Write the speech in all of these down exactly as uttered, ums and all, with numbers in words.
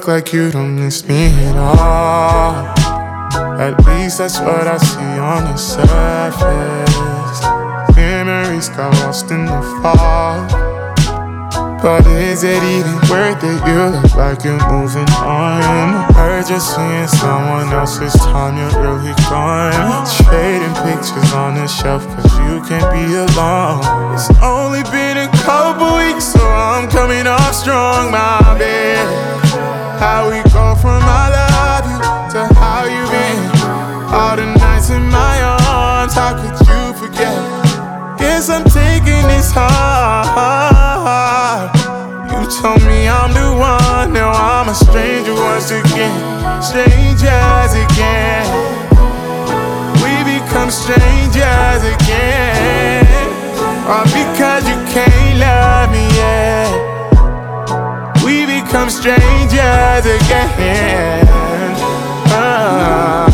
look like you don't miss me at all. At least that's what I see on the surface. Memories got lost in the fog. But is it even worth it? You look like you're moving on. Heard you're seeing someone else's time, you're really gone. Trading pictures on the shelf cause you can't be alone. It's only been a couple weeks, so I'm coming off strong, my babe. How we go from I love you to how you been. All the nights in my arms, how could you forget? Guess I'm taking this hard. You told me I'm the one, now I'm a stranger once again. Strangers again. We become strangers again. All because you can't love me yet. We become strangers again. uh.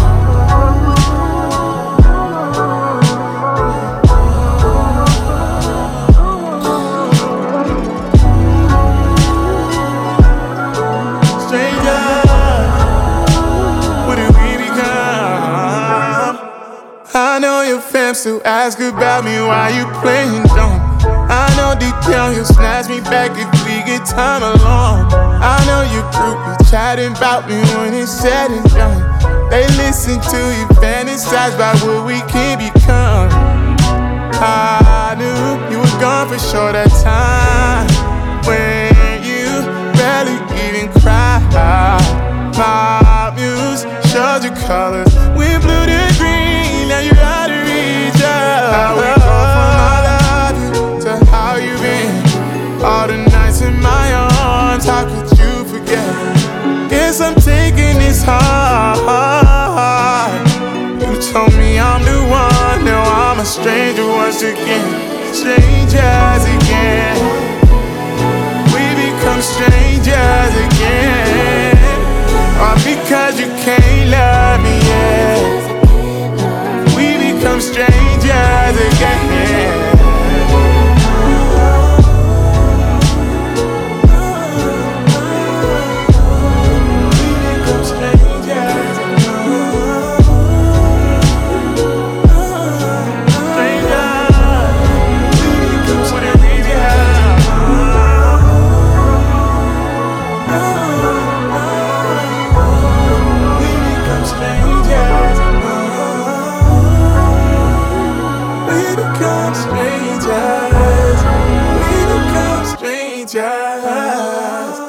I know your fam still ask about me, why you playing dumb. I know deep down you'll snatch me back if we get time alone. I know your group is chatting about me when it's said and done. They listen to you fantasize about what we can become. I knew you were gone for sure that time when you barely even cried. My muse showed your colors, we blue to green, now you're out of reach. How we go from I love you to how you been. All the nights in my arms, how could you forget? Guess I'm taking this hard. You told me I'm the one, now I'm a stranger once again. Strangers again. We become strangers again. All because you can't love me yet. We become strangers again.